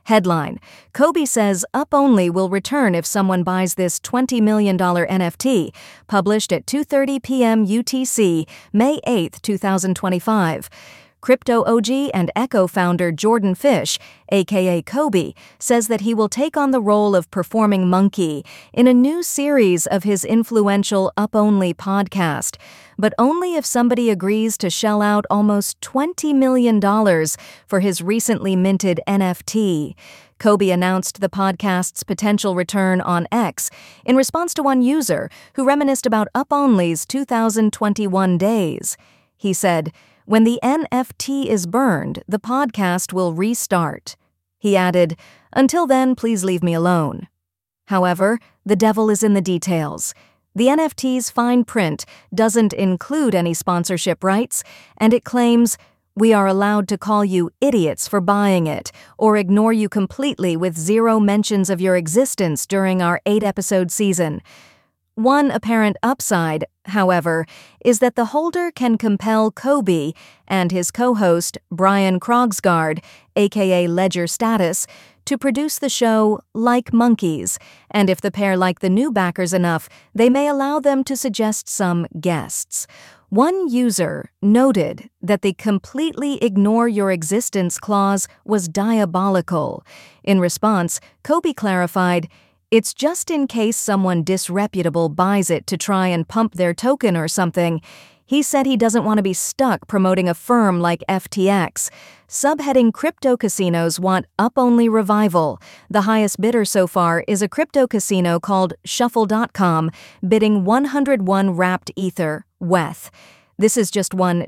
Headline: Kobe says Up Only will return if someone buys this $20 million NFT, published at 2:30 p.m. UTC, May 8, 2025. Crypto OG and Echo founder Jordan Fish, aka Kobe, says that he will take on the role of performing monkey in a new series of his influential Up Only podcast, but only if somebody agrees to shell out almost $20 million for his recently minted NFT. Kobe announced the podcast's potential return on X in response to one user who reminisced about Up Only's 2021 days. He said, "When the NFT is burned, the podcast will restart." He added, "Until then, please leave me alone." However, the devil is in the details. The NFT's fine print doesn't include any sponsorship rights, and it claims, "We are allowed to call you idiots for buying it, or ignore you completely with zero mentions of your existence during our 8-episode season." One apparent upside, however, is that the holder can compel Kobe and his co-host Brian Krogsgard, aka Ledger Status, to produce the show Like Monkeys, and if the pair like the new backers enough, they may allow them to suggest some guests. One user noted that the completely ignore your existence clause was diabolical. In response, Kobe clarified, "It's just in case someone disreputable buys it to try and pump their token or something." He said he doesn't want to be stuck promoting a firm like FTX. Subheading crypto casinos want Up-Only revival. The highest bidder so far is a crypto casino called Shuffle.com, bidding 101 wrapped Ether, WETH. This is just one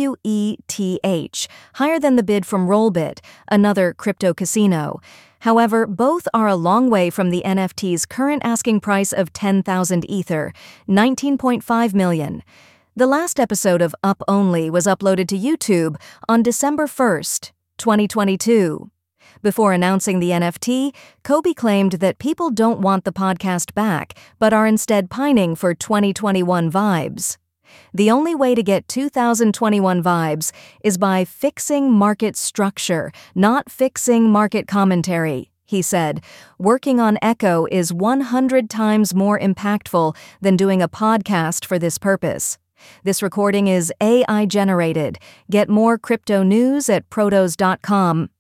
WETH, higher than the bid from Rollbit, another crypto casino. However, both are a long way from the NFT's current asking price of 10,000 Ether, $19.5 million. The last episode of Up Only was uploaded to YouTube on December 1st, 2022. Before announcing the NFT, Kobe claimed that people don't want the podcast back, but are instead pining for 2021 vibes. "The only way to get 2021 vibes is by fixing market structure, not fixing market commentary," he said. "Working on Echo is 100 times more impactful than doing a podcast for this purpose." This recording is AI generated. Get more crypto news at protos.com.